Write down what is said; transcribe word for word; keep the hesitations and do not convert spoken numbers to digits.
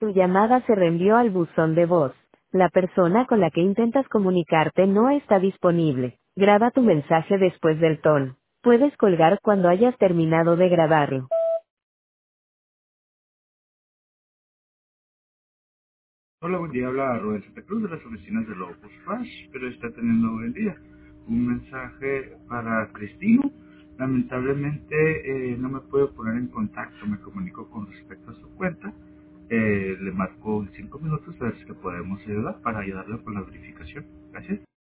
Tu llamada se reenvió al buzón de voz. La persona con la que intentas comunicarte no está disponible. Graba tu mensaje después del tono. Puedes colgar cuando hayas terminado de grabarlo. Hola, buen día. Habla Rubén Santa Cruz de las oficinas de Locus Rush, pero está teniendo un buen día. Un mensaje para Cristino. Lamentablemente eh, no me puedo poner en contacto, me comunico con respecto a su cuenta. Eh, le marco en cinco minutos a ver si le podemos ayudar para ayudarle con la verificación. Gracias.